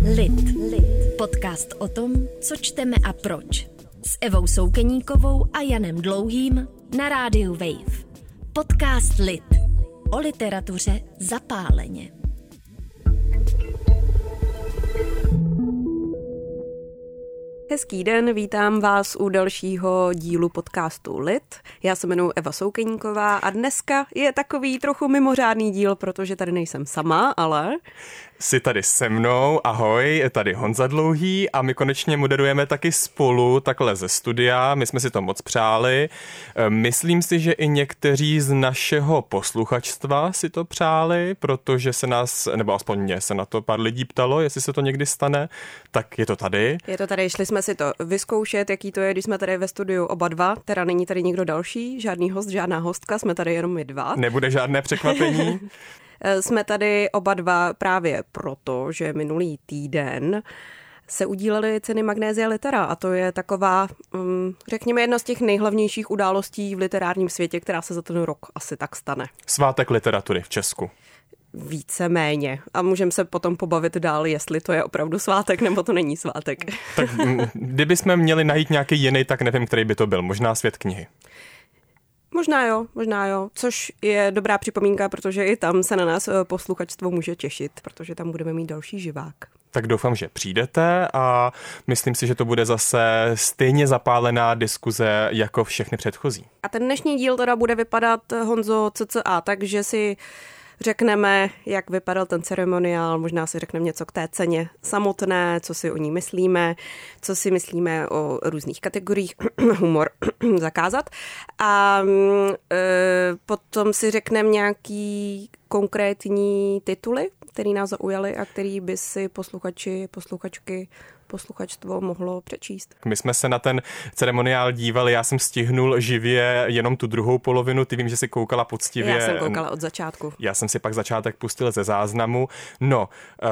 Lid. Podcast o tom, co čteme a proč. S Evou Soukeníkovou a Janem Dlouhým na rádiu Wave. Podcast Lid. O literatuře zapáleně. Hezký den, vítám vás u dalšího dílu podcastu Lid. Já se jmenuji Eva Soukeníková a dneska je takový trochu mimořádný díl, protože tady nejsem sama, ale... Jsi tady se mnou, ahoj, je tady Honza Dlouhý a my konečně moderujeme taky spolu takhle ze studia, my jsme si to moc přáli. Myslím si, že i někteří z našeho posluchačstva si to přáli, protože se nás, nebo aspoň mě se na to pár lidí ptalo, jestli se to někdy stane, tak je to tady. Je to tady, šli jsme si to vyzkoušet, jaký to je, když jsme tady ve studiu oba dva, teda není tady nikdo další, žádný host, žádná hostka, jsme tady jenom my dva. Nebude žádné překvapení. Jsme tady oba dva právě proto, že minulý týden se udílely ceny Magnésia Litera a to je taková, řekněme, jedna z těch nejhlavnějších událostí v literárním světě, která se za ten rok asi tak stane. Svátek literatury v Česku. Víceméně. A můžeme se potom pobavit dál, jestli to je opravdu svátek, nebo to není svátek. Tak kdybychom měli najít nějaký jiný, tak nevím, který by to byl. Možná Svět knihy. Možná jo, což je dobrá připomínka, protože i tam se na nás posluchačstvo může těšit, protože tam budeme mít další živák. Tak doufám, že přijdete a myslím si, že to bude zase stejně zapálená diskuze jako všechny předchozí. A ten dnešní díl teda bude vypadat, Honzo, cca, takže si řekneme, jak vypadal ten ceremoniál, možná si řekneme něco k té ceně samotné, co si o ní myslíme, co si myslíme o různých kategoriích, humor zakázat. A potom si řekneme nějaký konkrétní tituly, který nás zaujaly a který by si posluchačstvo mohlo přečíst. My jsme se na ten ceremoniál dívali, já jsem stihnul živě jenom tu druhou polovinu, ty vím, že jsi koukala poctivě. Já jsem koukala od začátku. Já jsem si pak začátek pustil ze záznamu. No,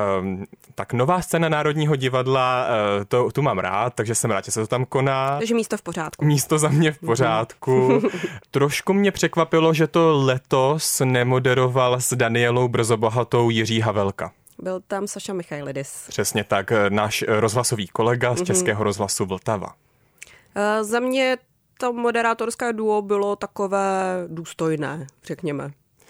tak nová scéna Národního divadla, tu mám rád, takže jsem rád, že se to tam koná. Takže místo v pořádku. Místo za mě v pořádku. Trošku mě překvapilo, že to letos nemoderoval s Danielou Brzobohatou Jiří Havelka. Byl tam Saša Michailidis. Přesně tak, náš rozhlasový kolega z Českého rozhlasu Vltava. Za mě to moderátorské duo bylo takové důstojné, řekněme.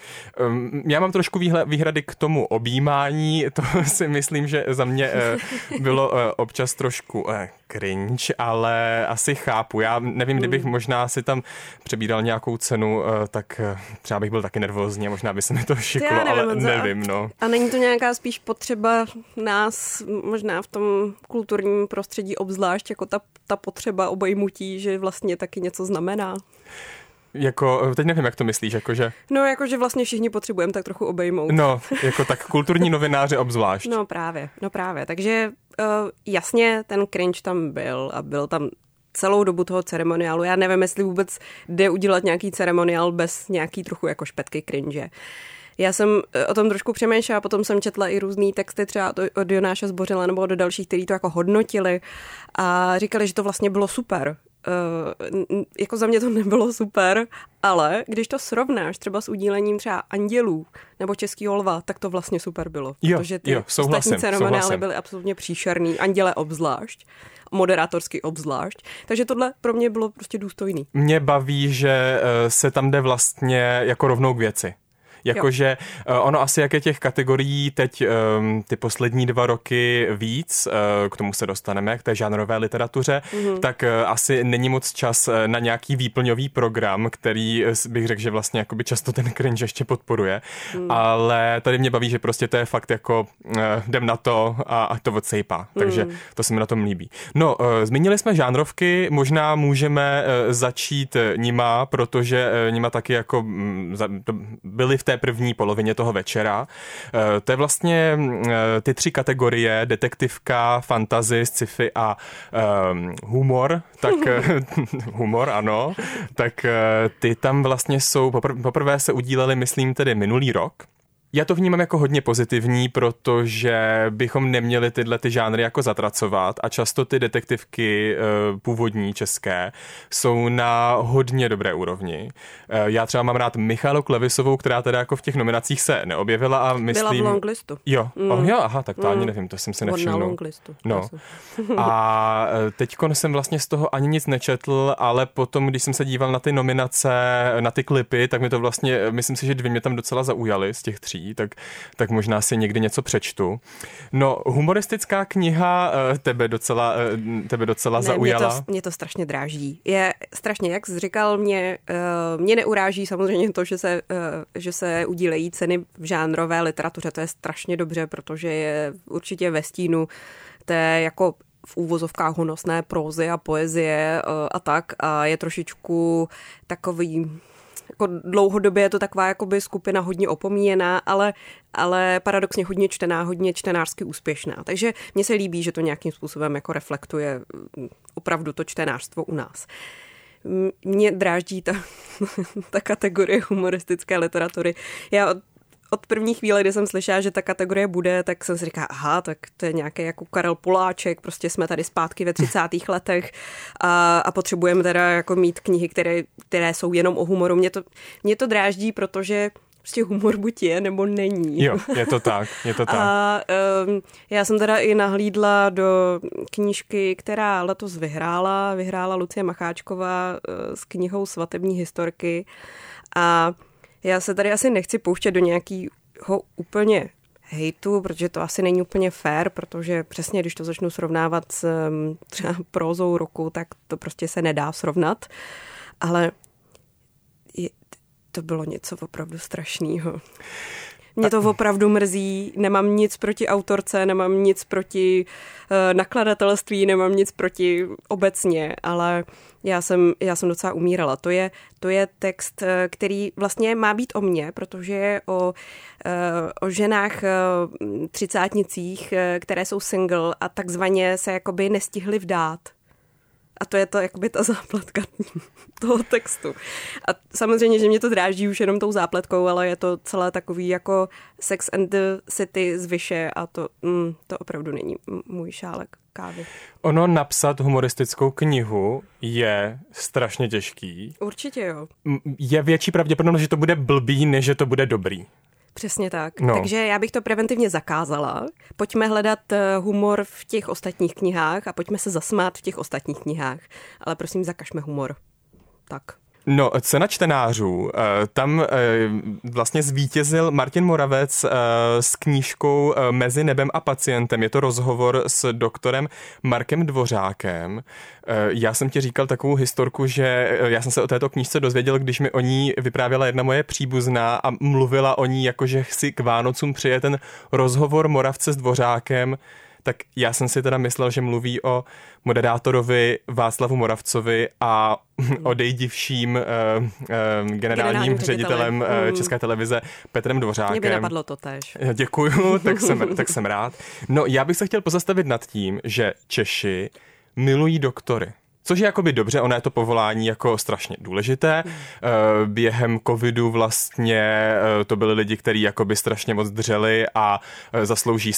Já mám trošku výhrady k tomu objímání, to si myslím, že za mě bylo občas trošku cringe, ale asi chápu. Já nevím, kdybych možná si tam přebíral nějakou cenu, tak třeba bych byl taky nervózní a možná by se mi to šiklo, ale nevím. No. A není to nějaká spíš potřeba nás možná v tom kulturním prostředí obzvlášť, jako ta potřeba obejmutí, že vlastně taky něco znamená? Jako, teď nevím, jak to myslíš, jakože... No, jakože vlastně všichni potřebujeme tak trochu obejmout. No, jako tak kulturní novináři obzvlášť. No právě. Takže jasně ten cringe tam byl a byl tam celou dobu toho ceremoniálu. Já nevím, jestli vůbec jde udělat nějaký ceremoniál bez nějaký trochu jako špetky cringe. Já jsem o tom trošku přemýšlela, potom jsem četla i různý texty třeba od Jonáše Zbořila nebo od dalších, kteří to jako hodnotili a říkali, že to vlastně bylo super. Jako za mě to nebylo super, ale když to srovnáš třeba s udílením třeba Andělů nebo Českýho lva, tak to vlastně super bylo. Protože ty ostatní ceremoniály byly absolutně příšerný, Anděle obzvlášť, moderátorsky obzvlášť, takže tohle pro mě bylo prostě důstojný. Mě baví, že se tam jde vlastně jako rovnou k věci. Jakože ono asi jak je těch kategorií teď ty poslední 2 roky víc, k tomu se dostaneme, k té žánrové literatuře, tak asi není moc čas na nějaký výplňový program, který bych řekl, že vlastně jakoby často ten cringe ještě podporuje, ale tady mě baví, že prostě to je fakt jako jdem na to a to odsejpá, takže to se mi na tom líbí. No, zmínili jsme žánrovky, možná můžeme začít nima, protože nima taky jako byly v té první polovině toho večera. To je vlastně ty 3 kategorie, detektivka, fantasy, sci-fi a humor, tak humor, ano, tak ty tam vlastně jsou, poprvé se udílely, myslím, tedy minulý rok. Já to vnímám jako hodně pozitivní, protože bychom neměli tyhle ty žánry jako zatracovat a často ty detektivky původní české jsou na hodně dobré úrovni. Já třeba mám rád Michaelu Klevisovou, která teda jako v těch nominacích se neobjevila a myslím... Byla v longlistu. Jo, jo, aha, tak to ani nevím, to jsem si nevšiml. Na longlistu. No. A teďkon jsem vlastně z toho ani nic nečetl, ale potom, když jsem se díval na ty nominace, na ty klipy, tak mi to vlastně, myslím si, že 2 mě tam docela zaujaly z těch 3, tak možná si někdy něco přečtu. No, humoristická kniha tebe docela zaujala. Mě to strašně dráždí. Je strašně, jak jsi říkal, mě neuráží samozřejmě to, že se udílejí ceny v žánrové literatuře. To je strašně dobře, protože je určitě ve stínu té jako v úvozovkách honosné prózy a poezie a tak. A je trošičku takový... Jako dlouhodobě je to taková jakoby skupina hodně opomíjená, ale paradoxně hodně čtená, hodně čtenářsky úspěšná. Takže mně se líbí, že to nějakým způsobem jako reflektuje opravdu to čtenářstvo u nás. Mě dráždí ta kategorie humoristické literatury. Já od první chvíle, kdy jsem slyšela, že ta kategorie bude, tak jsem si říkala, aha, tak to je nějaký jako Karel Poláček, prostě jsme tady zpátky ve 30. letech a potřebujeme teda jako mít knihy, které jsou jenom o humoru. Mě to dráždí, protože prostě humor buď je, nebo není. Jo, je to tak. A já jsem teda i nahlídla do knížky, která letos vyhrála Lucie Macháčková s knihou Svatební historky a já se tady asi nechci pouštět do nějakého úplně hejtu, protože to asi není úplně fair, protože přesně, když to začnu srovnávat s třeba prózou roku, tak to prostě se nedá srovnat. Ale to bylo něco opravdu strašného. Mě to opravdu mrzí, nemám nic proti autorce, nemám nic proti nakladatelství, nemám nic proti obecně, ale já jsem docela umírala. To je text, který vlastně má být o mně, protože je o ženách třicátnicích, které jsou single a takzvaně se jakoby nestihly vdát. A to je to jakoby ta zápletka toho textu. A samozřejmě, že mě to dráždí už jenom tou zápletkou, ale je to celé takový jako Sex and the City z Vyše a to opravdu není můj šálek kávy. Ono napsat humoristickou knihu je strašně těžký. Určitě jo. Je větší pravděpodobnost, že to bude blbý, než že to bude dobrý. Přesně tak. No. Takže já bych to preventivně zakázala. Pojďme hledat humor v těch ostatních knihách a pojďme se zasmát v těch ostatních knihách. Ale prosím, zakažme humor. Tak. No, cena čtenářů. Tam vlastně zvítězil Martin Moravec s knížkou Mezi nebem a pacientem. Je to rozhovor s doktorem Markem Dvořákem. Já jsem ti říkal takovou historku, že já jsem se o této knížce dozvěděl, když mi o ní vyprávěla jedna moje příbuzná a mluvila o ní, jakože si k Vánocům přijde ten rozhovor Moravce s Dvořákem. Tak já jsem si teda myslel, že mluví o moderátorovi Václavu Moravcovi a odejdivším generálním ředitelem České televize Petrem Dvořákem. Mě by napadlo to též. Děkuju, tak jsem rád. No, já bych se chtěl pozastavit nad tím, že Češi milují doktory. Což je jakoby dobře, ono je to povolání jako strašně důležité. Během covidu vlastně to byli lidi, kteří jakoby strašně moc dřeli a zaslouží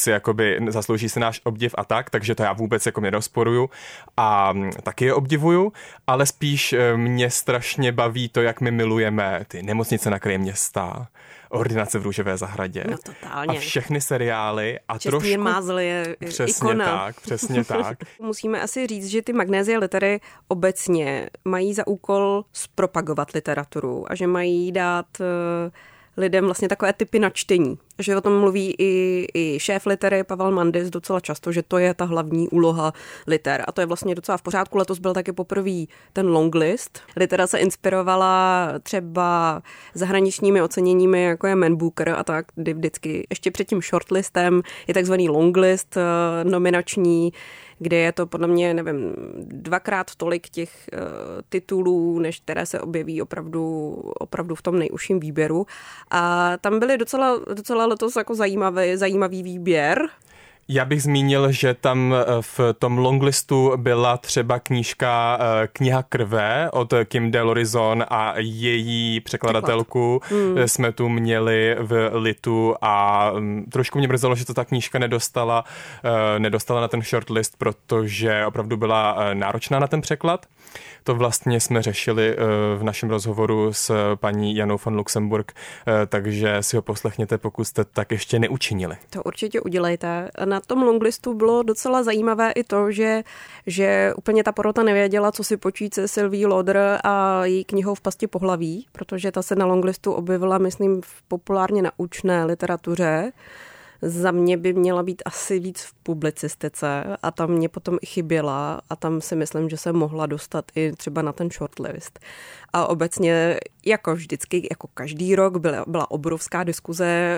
si náš obdiv a tak, takže to já vůbec jako nerozporuju a taky je obdivuju, ale spíš mě strašně baví to, jak my milujeme ty nemocnice na kraji města, Ordinace v Růžové zahradě. No totálně. A všechny seriály. A Čestmír Mázl je ikona. Přesně tak. Musíme asi říct, že ty Magnézie litery obecně mají za úkol zpropagovat literaturu a že mají dát lidem vlastně takové typy na čtení. Že o tom mluví i šéf litery Pavel Mandis docela často, že to je ta hlavní úloha liter. A to je vlastně docela v pořádku. Letos byl taky poprvé ten longlist. Litera se inspirovala třeba zahraničními oceněními, jako je Man Booker a tak, kdy vždycky ještě před tím shortlistem je takzvaný longlist nominační, kde je to podle mě, nevím, 2x tolik těch titulů, než které se objeví opravdu v tom nejužším výběru. A tam byly docela letos jako zajímavý výběr. Já bych zmínil, že tam v tom longlistu byla třeba Kniha krve od Kim de Lorison a její překladatelku jsme tu měli v Litu a trošku mě mrzelo, že to ta knížka nedostala na ten shortlist, protože opravdu byla náročná na ten překlad. To vlastně jsme řešili v našem rozhovoru s paní Janou von Luxemburg, takže si ho poslechněte, pokud jste tak ještě neučinili. To určitě udělejte. Na tom longlistu bylo docela zajímavé i to, že úplně ta porota nevěděla, co si počít se Sylvie Lauder a její knihou V pasti pohlaví, protože ta se na longlistu objevila, myslím, v populárně naučné literatuře. Za mě by měla být asi víc v publicistice a tam mě potom i chyběla a tam si myslím, že se mohla dostat i třeba na ten shortlist. A obecně, jako vždycky, jako každý rok, byla obrovská diskuze,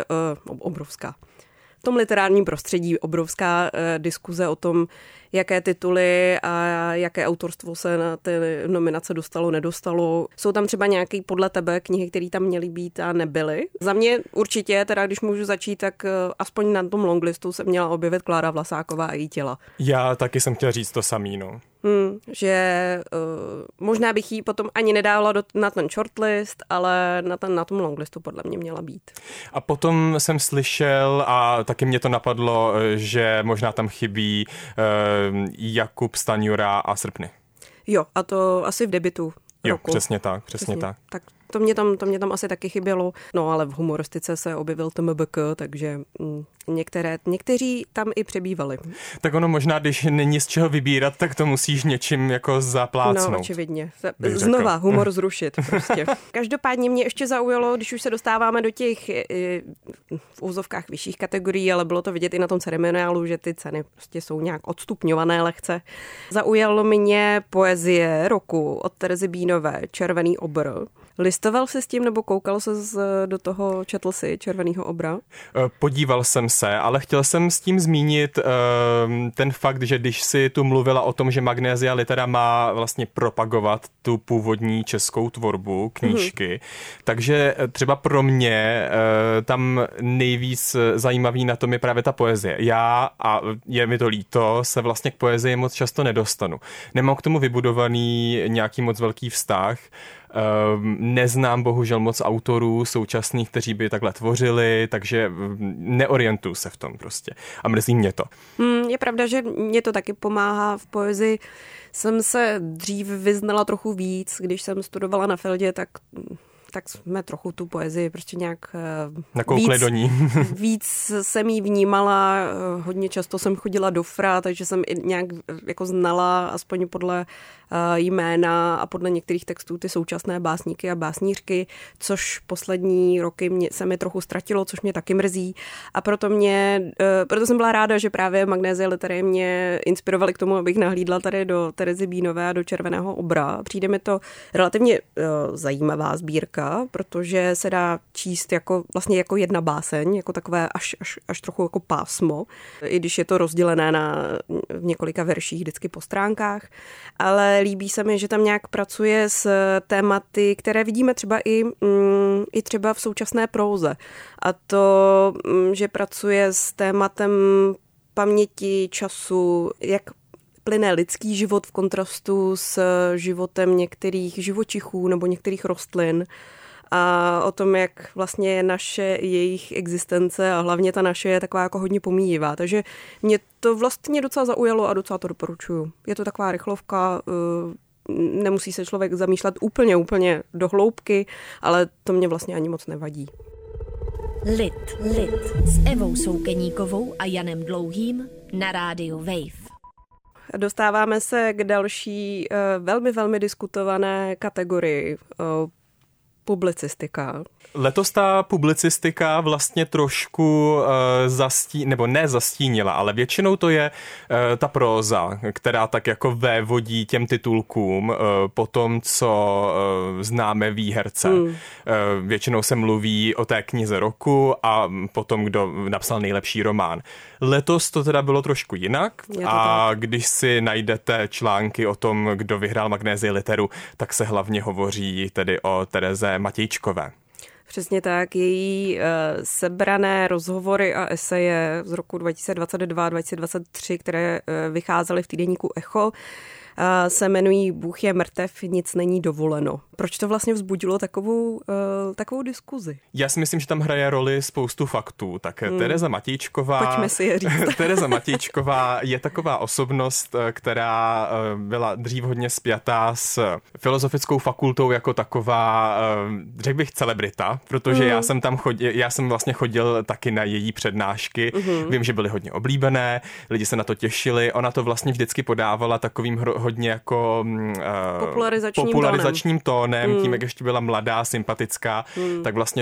v tom literárním prostředí obrovská diskuze o tom, jaké tituly a jaké autorstvo se na ty nominace dostalo, nedostalo. Jsou tam třeba nějaké podle tebe knihy, které tam měly být a nebyly? Za mě určitě, teda když můžu začít, tak aspoň na tom longlistu se měla objevit Klára Vlasáková a její Těla. Já taky jsem chtěla říct to samý, no. Že možná bych jí potom ani nedávala na ten shortlist, ale na tom longlistu podle mě měla být. A potom jsem slyšel, a taky mě to napadlo, že možná tam chybí Jakub Stanjura a Srpny. Jo, a to asi v debutu roku. Jo, přesně tak. Tak to mě tam asi taky chybělo. No ale v humoristice se objevil TMBK, takže někteří tam i přebývali. Tak ono možná, když není z čeho vybírat, tak to musíš něčím jako zaplácnout. No, očividně. Znova humor zrušit prostě. Každopádně mě ještě zaujalo, když už se dostáváme do těch v úzovkách vyšších kategorií, ale bylo to vidět i na tom ceremoniálu, že ty ceny prostě jsou nějak odstupňované lehce. Zaujalo mě poezie roku od Terezy Bínové, Červený obr. Listoval jsi s tím, nebo koukal se do toho, četl si Červenýho obra? Podíval jsem se, ale chtěl jsem s tím zmínit ten fakt, že když si tu mluvila o tom, že Magnésia Litera má vlastně propagovat tu původní českou tvorbu knížky, takže třeba pro mě tam nejvíc zajímavý na tom je právě ta poezie. Já, a je mi to líto, se vlastně k poezii moc často nedostanu. Nemám k tomu vybudovaný nějaký moc velký vztah. Neznám bohužel moc autorů současných, kteří by takhle tvořili, takže neorientuju se v tom prostě. A mrzí mě to. Je pravda, že mě to taky pomáhá v poezii. Jsem se dřív vyznala trochu víc, když jsem studovala na Feldě, tak jsme trochu tu poezii prostě nějak nakoukli do ní. Víc jsem jí vnímala, hodně často jsem chodila do FRA, takže jsem i nějak jako znala aspoň podle jména a podle některých textů ty současné básníky a básnířky, což poslední roky se mi trochu ztratilo, což mě taky mrzí. A proto jsem byla ráda, že právě Magnésia Literae mě inspirovaly k tomu, abych nahlídla tady do Terezy Bínové a do Červeného obra. Přijde mi to relativně zajímavá sbírka, protože se dá číst vlastně jako jedna báseň, jako takové až trochu jako pásmo, i když je to rozdělené v několika verších vždycky po stránkách, ale líbí se mi, že tam nějak pracuje s tématy, které vidíme třeba i třeba v současné próze. A to, že pracuje s tématem paměti, času, jak plyne lidský život v kontrastu s životem některých živočichů nebo některých rostlin a o tom, jak vlastně jejich existence a hlavně ta naše je taková jako hodně pomíjivá. Takže mě to vlastně docela zaujalo a docela to doporučuju. Je to taková rychlovka, nemusí se člověk zamýšlet úplně do hloubky, ale to mě vlastně ani moc nevadí. Lit s Evou Soukeníkovou a Janem Dlouhým na rádiu Wave. Dostáváme se k další velmi, velmi diskutované kategorii publicistika. Letos ta publicistika vlastně trošku nezastínila, ale většinou to je ta próza, která tak jako vévodí těm titulkům po tom, co známe výherce. Většinou se mluví o té knize roku a potom, kdo napsal nejlepší román. Letos to teda bylo trošku jinak a když si najdete články o tom, kdo vyhrál Magnézii Literu, tak se hlavně hovoří tedy o Tereze Matějčkové. Přesně tak. Její sebrané rozhovory a eseje z roku 2022 a 2023, které vycházely v týdeníku Echo, se jmenují Bůh je mrtev, nic není dovoleno. Proč to vlastně vzbudilo takovou diskuzi? Já si myslím, že tam hraje roli spoustu faktů. Tak Tereza Matějčková... Pojďme si je říct. Tereza Matějčková je taková osobnost, která byla dřív hodně spjatá s filozofickou fakultou jako taková, řekl bych, celebrita, protože já jsem vlastně chodil taky na její přednášky. Vím, že byly hodně oblíbené, lidi se na to těšili. Ona to vlastně vždycky podávala takovým hodně jako popularizačním tónem, tím, jak ještě byla mladá, sympatická, tak vlastně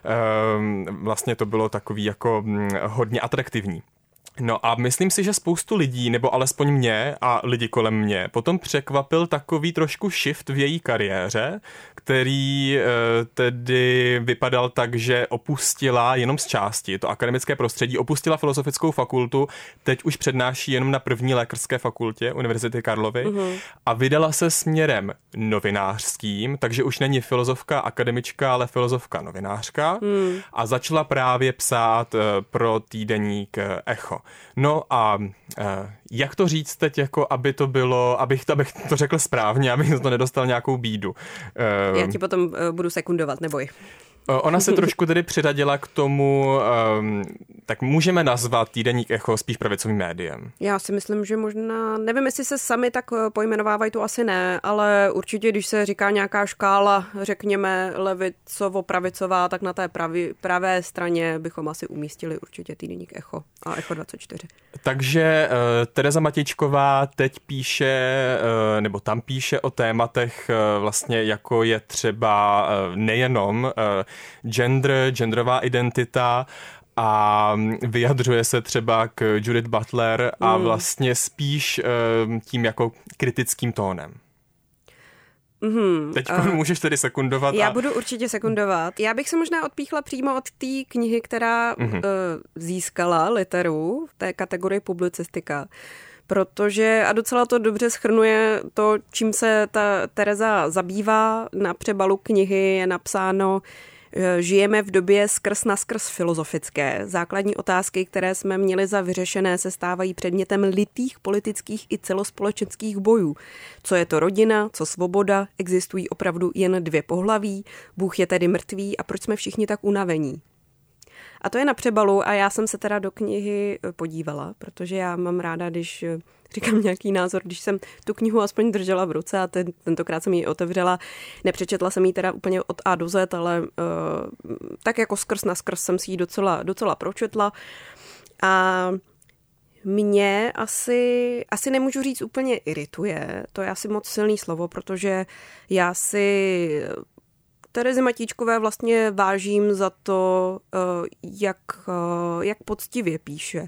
to bylo takový jako hodně atraktivní. No a myslím si, že spoustu lidí, nebo alespoň mě a lidi kolem mě, potom překvapil takový trošku shift v její kariéře, který tedy vypadal tak, že opustila jenom z části to akademické prostředí, opustila filozofickou fakultu, teď už přednáší jenom na první lékařské fakultě Univerzity Karlovy a vydala se směrem novinářským, takže už není filozofka akademička, ale filozofka novinářka a začala právě psát pro týdeník Echo. No a jak to říct teď, jako aby to bylo, abych to řekl správně, abych to nedostal nějakou bídu. Já ti potom budu sekundovat, neboj. Ona se trošku tedy přiradila k tomu, tak můžeme nazvat týdeník Echo spíš pravicovým médiem. Já si myslím, že možná, nevím, jestli se sami tak pojmenovávají, to asi ne, ale určitě, když se říká nějaká škála, řekněme levicovo-pravicová, tak na té pravé straně bychom asi umístili určitě týdeník Echo a Echo 24. Takže Tereza Matějčková teď píše, nebo tam píše o tématech vlastně, jako je třeba nejenom genderová identita a vyjadřuje se třeba k Judith Butler a vlastně spíš tím jako kritickým tónem. Teď můžeš tedy sekundovat. Já budu určitě sekundovat. Já bych se možná odpíchla přímo od té knihy, která získala literu v té kategorii publicistika. Protože, a docela to dobře shrnuje to, čím se ta Tereza zabývá, na přebalu knihy je napsáno: žijeme v době skrz na skrz filozofické. Základní otázky, které jsme měli za vyřešené, se stávají předmětem litých politických i celospolečenských bojů. Co je to rodina, co svoboda, existují opravdu jen dvě pohlaví, Bůh je tedy mrtvý a proč jsme všichni tak unavení? A to je na přebalu a já jsem se teda do knihy podívala, protože já mám ráda, když říkám nějaký názor, když jsem tu knihu aspoň držela v ruce a tentokrát jsem ji otevřela. Nepřečetla jsem ji teda úplně od A do Z, ale tak jako skrz na skrz jsem si ji docela pročetla. A mě asi nemůžu říct úplně irituje, to je asi moc silný slovo, protože já si Terezy Matějčkové vlastně vážím za to, jak poctivě píše,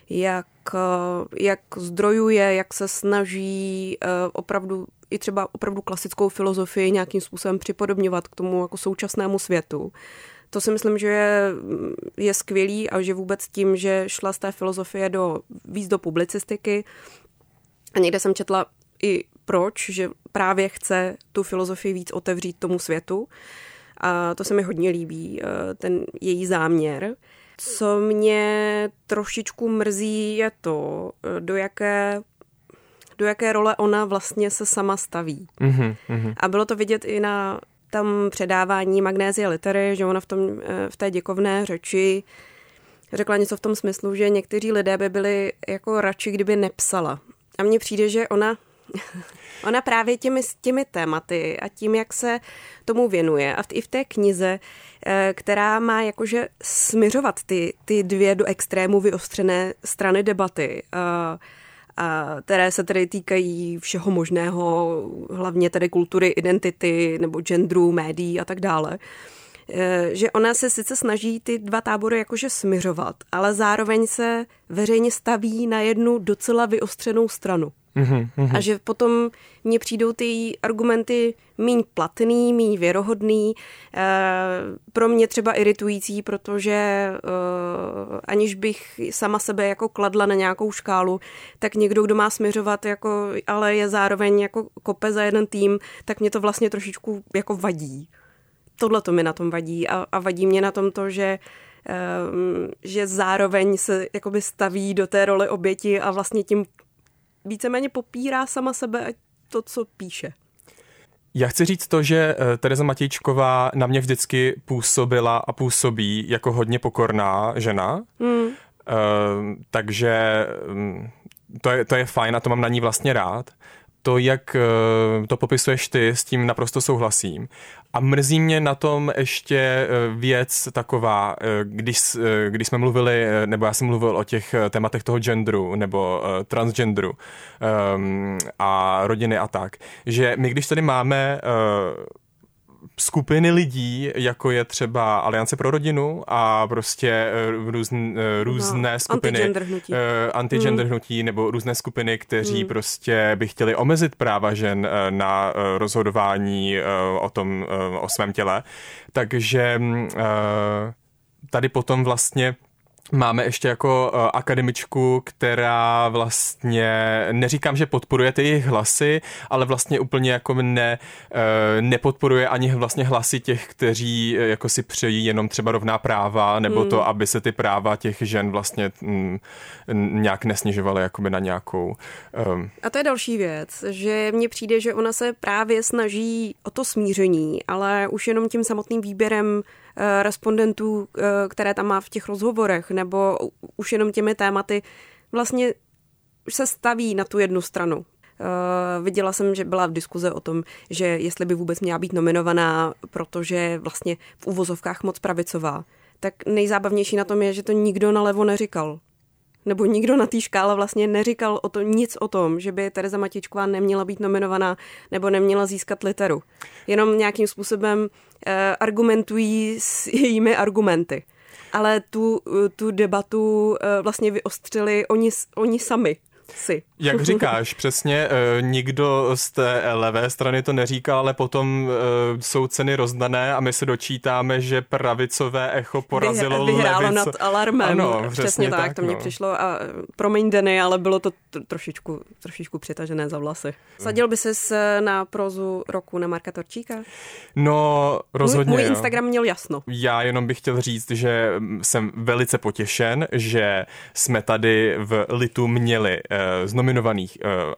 jak zdrojuje, jak se snaží opravdu i třeba opravdu klasickou filozofii nějakým způsobem připodobňovat k tomu jako současnému světu. To si myslím, že je skvělý a že vůbec tím, že šla z té filozofie víc do publicistiky. A někde jsem četla i proč, že právě chce tu filozofii víc otevřít tomu světu. A to se mi hodně líbí, ten její záměr. Co mě trošičku mrzí, je to, do jaké role ona vlastně se sama staví. A bylo to vidět i na tam předávání Magnézie litery, že ona v té děkovné řeči řekla něco v tom smyslu, že někteří lidé by byli jako radši, kdyby nepsala. A mně přijde, že ona právě těmi tématy a tím, jak se tomu věnuje a i v té knize, která má jakože směřovat ty dvě do extrému vyostřené strany debaty, které se tedy týkají všeho možného, hlavně tedy kultury, identity nebo genderu, médií a tak dále, že ona se sice snaží ty dva tábory jakože směřovat, ale zároveň se veřejně staví na jednu docela vyostřenou stranu. A že potom mně přijdou ty argumenty míň platný, míň věrohodný, pro mě třeba iritující, protože aniž bych sama sebe jako kladla na nějakou škálu, tak někdo, kdo má směřovat, jako, ale je zároveň jako kope za jeden tým, tak mě to vlastně trošičku jako vadí. tohle to mi na tom vadí a vadí mě na tom to, že zároveň se jakoby staví do té role oběti a vlastně tím víceméně popírá sama sebe a to, co píše. Já chci říct to, že Tereza Matějčková na mě vždycky působila a působí jako hodně pokorná žena, takže to je fajn a to mám na ní vlastně rád. To, jak to popisuješ ty, s tím naprosto souhlasím. A mrzí mě na tom ještě věc taková, když jsme mluvili, nebo já jsem mluvil o těch tématech toho genderu, nebo transgenderu a rodiny a tak, že my když tady máme skupiny lidí, jako je třeba Aliance pro rodinu a prostě různé skupiny anti-gender hnutí nebo různé skupiny, kteří prostě by chtěli omezit práva žen na rozhodování o svém těle. Takže tady potom vlastně máme ještě jako akademičku, která vlastně, neříkám, že podporuje ty jejich hlasy, ale vlastně úplně jako nepodporuje ani vlastně hlasy těch, kteří jako si přejí jenom třeba rovná práva, nebo to, aby se ty práva těch žen vlastně nějak nesnižovaly jakoby na nějakou... A to je další věc, že mně přijde, že ona se právě snaží o to smíření, ale už jenom tím samotným výběrem respondentů, které tam má v těch rozhovorech, nebo už jenom těmi tématy, vlastně už se staví na tu jednu stranu. Viděla jsem, že byla v diskuze o tom, že jestli by vůbec měla být nominovaná, protože vlastně v uvozovkách moc pravicová. Tak nejzábavnější na tom je, že to nikdo nalevo neříkal. Nebo nikdo na té škále vlastně neříkal nic o tom, že by Tereza Matějčková neměla být nominovaná nebo neměla získat literu. Jenom nějakým způsobem argumentují s jejími argumenty. Ale tu debatu vlastně vyostřili oni sami. Jak říkáš, přesně nikdo z té levé strany to neříkal, ale potom jsou ceny rozdané a my se dočítáme, že pravicové echo porazilo vyhrálo levice. nad alarmem. Ano, přesně tak, to mně přišlo a promiň Denny, ale bylo to trošičku přitažené za vlasy. Sadil by ses na prózu roku na Marka Torčíka? No, rozhodně. Můj Instagram měl jasno. Já jenom bych chtěl říct, že jsem velice potěšen, že jsme tady v Litu měli z nominovaných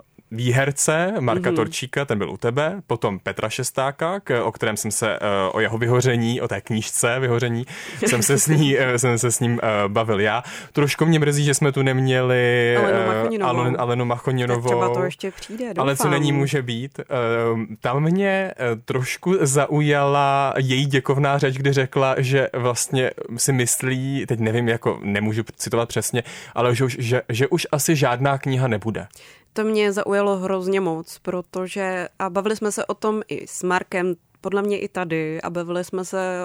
výherce Marka Torčíka, ten byl u tebe, potom Petra Šestáka, o kterém jsem se o jeho vyhoření, o té knížce vyhoření, jsem se s ním bavil já. Trošku mě mrzí, že jsme tu neměli Alenu Machoninovou. Třeba to ještě přijde, doufám. Ale co není, může být. Tam mě trošku zaujala její děkovná řeč, kdy řekla, že vlastně si myslí, teď nevím, jako nemůžu citovat přesně, ale že už asi žádná kniha nebude. To mě zaujalo hrozně moc, protože a bavili jsme se o tom i s Markem, podle mě i tady, a bavila jsem se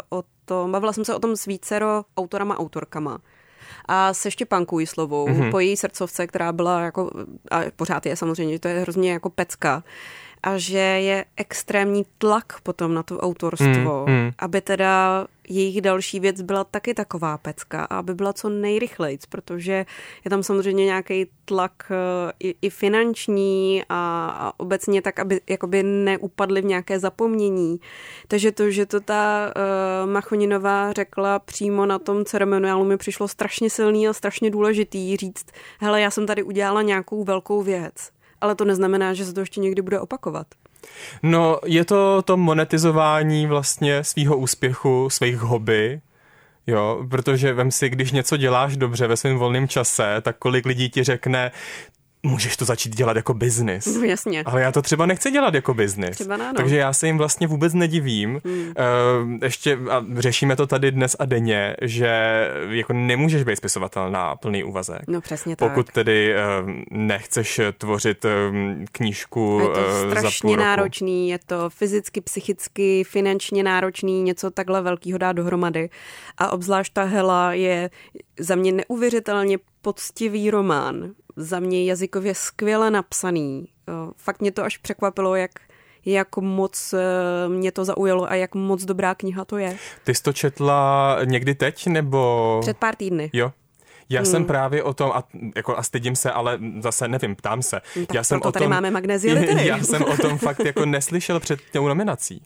o tom s vícero autorama, autorkama. A se Štěpánkou Jíslovou, po její srdcovce, která byla jako, a pořád je samozřejmě, že to je hrozně jako pecka, a že je extrémní tlak potom na to autorstvo, aby teda jejich další věc byla taky taková pecka a aby byla co nejrychlejc, protože je tam samozřejmě nějaký tlak i finanční a obecně tak, aby jakoby neupadli v nějaké zapomnění. Takže to, že to ta Machoninová řekla přímo na tom ceremoniálu, mi přišlo strašně silný a strašně důležitý říct, hele, já jsem tady udělala nějakou velkou věc. Ale to neznamená, že se to ještě někdy bude opakovat. No, je to monetizování vlastně svýho úspěchu, svých hobby, jo, protože vem si, když něco děláš dobře ve svém volném čase, tak kolik lidí ti řekne, můžeš to začít dělat jako biznis. No jasně. Ale já to třeba nechci dělat jako biznis. Takže já se jim vlastně vůbec nedivím. Ještě a řešíme to tady dnes a denně, že jako nemůžeš být spisovatel na plný úvazek. No přesně tak. Pokud tedy nechceš tvořit knížku za půl roku. Je to strašně náročný, je to fyzicky, psychicky, finančně náročný, něco takhle velkýho dát dohromady. A obzvlášť ta Hela je za mě neuvěřitelně poctivý román. Za mě jazykově skvěle napsaný. Fakt mě to až překvapilo, jak moc mě to zaujalo a jak moc dobrá kniha to je. Ty jsi to četla někdy teď, nebo... Před pár týdny. Jo. Já jsem právě o tom, a stydím se, ale zase nevím, ptám se. Tak já jsem o tom, tady máme Magnézie litery. Já jsem o tom fakt jako neslyšel před tou nominací.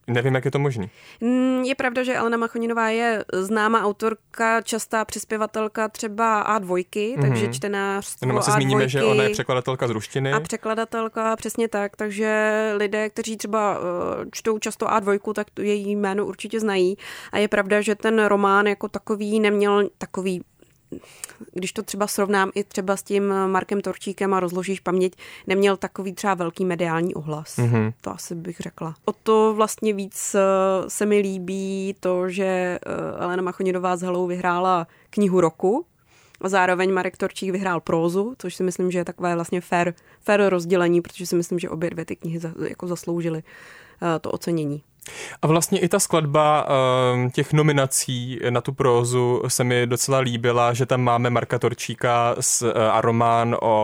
Nevím, jak je to možný. Je pravda, že Alena Machoninová je známá autorka, častá přispěvatelka třeba A2, takže čtenářstvo Jenom asi A2. zmíníme, že ona je překladatelka z ruštiny. A překladatelka, přesně tak, takže lidé, kteří třeba čtou často A2, tak její jméno určitě znají. A je pravda, že ten román jako takový neměl takový, když to třeba srovnám i třeba s tím Markem Torčíkem a Rozložíš paměť, neměl takový třeba velký mediální ohlas. To asi bych řekla. O to vlastně víc se mi líbí to, že Alena Machoninová s Helou vyhrála knihu roku a zároveň Marek Torčík vyhrál prózu, což si myslím, že je takové vlastně fair rozdělení, protože si myslím, že obě dvě ty knihy jako zasloužily to ocenění. A vlastně i ta skladba těch nominací na tu prózu se mi docela líbila, že tam máme Marka Torčíka a román o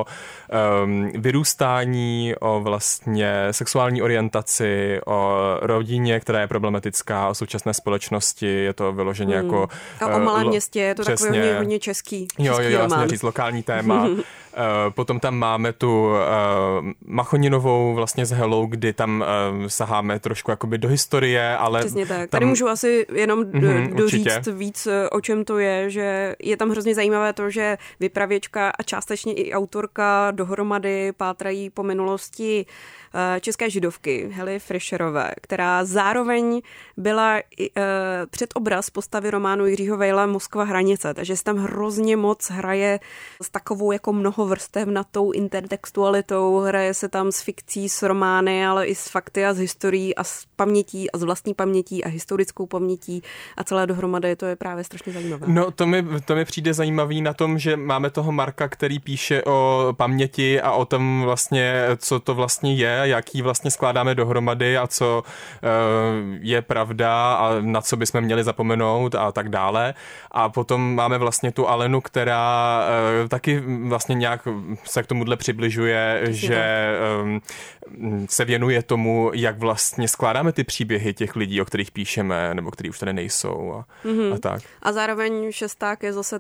vyrůstání, o vlastně sexuální orientaci, o rodině, která je problematická, o současné společnosti, je to vyloženě jako... A o malém městě, je to takový hodně český jo, román. vlastně říct lokální téma. Potom tam máme tu Machoninovou vlastně s Helou, kdy tam saháme trošku jakoby do historie, ale... Přesně tak. Tam... Tady můžu asi jenom doříct víc, o čem to je, že je tam hrozně zajímavé to, že vypravěčka a částečně i autorka dohromady pátrají po minulosti české židovky Hely Fischerové, která zároveň byla předobraz postavy románu Jiřího Vejla Moskva hranice, takže se tam hrozně moc hraje s takovou jako mnohovrstevnatou intertextualitou, hraje se tam s fikcí, s romány, ale i s fakty a s historií a s pamětí a s vlastní pamětí a historickou pamětí a celé dohromady, to je právě strašně zajímavé. No to mi přijde zajímavý na tom, že máme toho Marka, který píše o paměti a o tom vlastně, co to vlastně je, jaký vlastně skládáme dohromady a co je pravda a na co bychom měli zapomenout a tak dále. A potom máme vlastně tu Alenu, která taky vlastně nějak se k tomuhle přibližuje, že se věnuje tomu, jak vlastně skládáme ty příběhy těch lidí, o kterých píšeme, nebo kteří už tady nejsou a tak. A zároveň Šesták je zase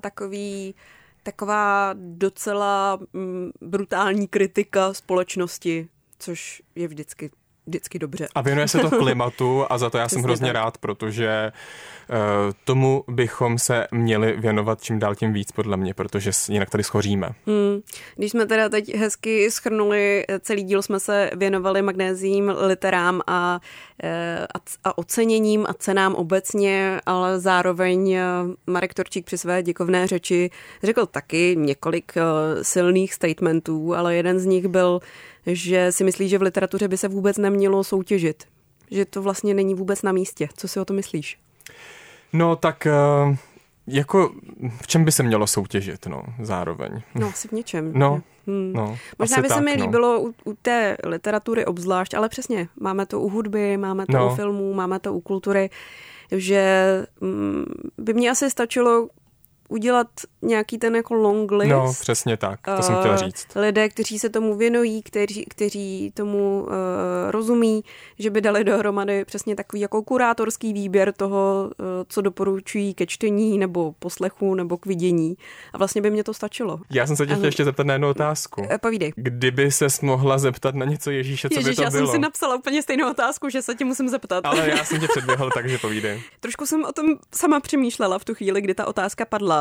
taková docela brutální kritika společnosti, což je vždycky dobře. A věnuje se to klimatu a za to já jsem hrozně rád, protože tomu bychom se měli věnovat čím dál tím víc, podle mě, protože jinak tady schoříme. Když jsme teda teď hezky shrnuli, celý díl jsme se věnovali magnéziím, literám a oceněním a cenám obecně, ale zároveň Marek Torčík při své děkovné řeči řekl taky několik silných statementů, ale jeden z nich byl, že si myslí, že v literatuře by se vůbec nemělo soutěžit. Že to vlastně není vůbec na místě. Co si o to myslíš? No tak jako v čem by se mělo soutěžit, no, zároveň? No, asi v něčem. No, možná by se mi líbilo u té literatury obzvlášť, ale přesně, máme to u hudby, máme to u filmů, máme to u kultury, že by mě asi stačilo udělat nějaký ten jako long list. No, přesně tak, to jsem chtěla říct. Lidé, kteří se tomu věnují, kteří tomu rozumí, že by dali dohromady přesně takový jako kurátorský výběr toho, co doporučují ke čtení nebo poslechu nebo k vidění. A vlastně by mě to stačilo. Já jsem se tě chtěla ještě zeptat na jednu otázku. Povídej. Kdyby ses mohla zeptat na něco Ježíše, co by to bylo? Já jsem si napsala úplně stejnou otázku, že se tě musím zeptat. Ale já jsem tě předběhl, takže povídej. Trošku jsem o tom sama přemýšlela v tu chvíli, kdy ta otázka padla.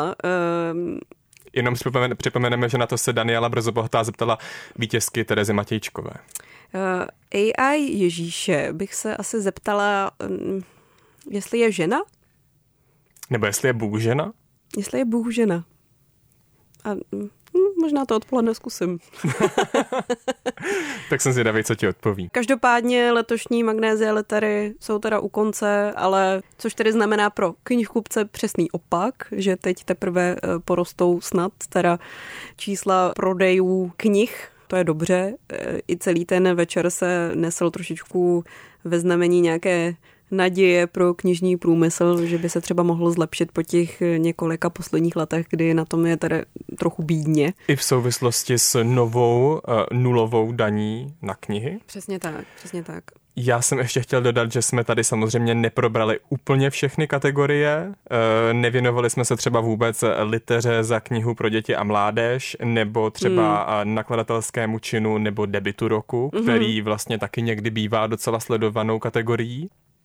Jenom připomeneme, že na to se Daniela Brzobohatá zeptala vítězky Terezy Matějčkové. AI Ježíše bych se asi zeptala, jestli je žena? Nebo jestli je Bůh žena? Jestli je Bůh žena. A možná to odpoledne zkusím. Tak jsem zvědavý, co ti odpoví. Každopádně letošní magnézie litery jsou teda u konce, ale což tedy znamená pro knihkupce přesný opak, že teď teprve porostou snad teda čísla prodejů knih. To je dobře. I celý ten večer se nesl trošičku ve znamení nějaké naděje pro knižní průmysl, že by se třeba mohl zlepšit po těch několika posledních letech, kdy na tom je tady trochu bídně. I v souvislosti s novou nulovou daní na knihy? Přesně tak. Já jsem ještě chtěl dodat, že jsme tady samozřejmě neprobrali úplně všechny kategorie. Nevěnovali jsme se třeba vůbec liteře za knihu pro děti a mládež, nebo třeba nakladatelskému činu nebo debitu roku, který vlastně taky někdy bývá docela sledovanou kategorií.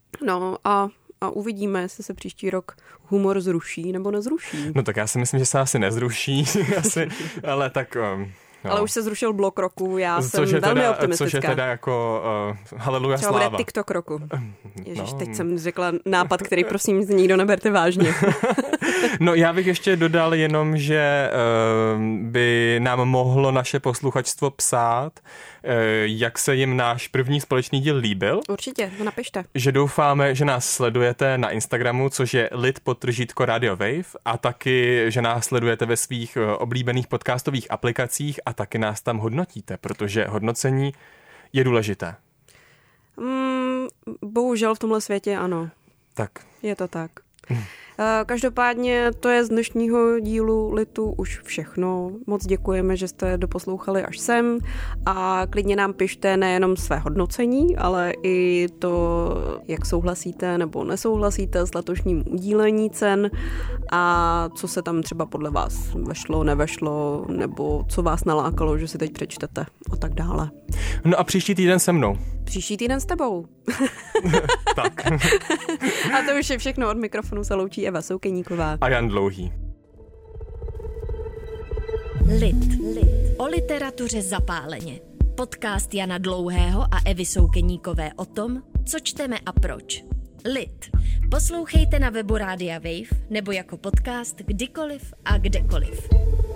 No a uvidíme, jestli se příští rok humor zruší nebo nezruší. No tak já si myslím, že se asi nezruší, ale tak... No. Ale už se zrušil blok roku, já jsem velmi optimistická. Což je teda jako haleluja sláva. Třeba bude TikTok roku. Ježiš, teď jsem řekla nápad, který prosím nikdo neberte vážně. No já bych ještě dodal jenom, že by nám mohlo naše posluchačstvo psát, jak se jim náš první společný díl líbil. Určitě, napište. Že doufáme, že nás sledujete na Instagramu, což je lit_Radio Wave, a taky, že nás sledujete ve svých oblíbených podcastových aplikacích a taky nás tam hodnotíte, protože hodnocení je důležité. Bohužel v tomhle světě ano. Tak. Je to tak. Každopádně to je z dnešního dílu Litu už všechno. Moc děkujeme, že jste doposlouchali až sem a klidně nám pište nejenom své hodnocení, ale i to, jak souhlasíte nebo nesouhlasíte s letošním udílení cen a co se tam třeba podle vás vešlo, nevešlo, nebo co vás nalákalo, že si teď přečtete a tak dále. No a příští týden se mnou. Příští týden s tebou. Tak. A to už je všechno, od mikrofonu se loučí Eva Soukeníková a Jan Dlouhý. Lit. O literatuře zapáleně. Podcast Jana Dlouhého a Evy Soukeníkové o tom, co čteme a proč. Lit. Poslouchejte na webu Rádia Wave nebo jako podcast kdykoliv a kdekoliv.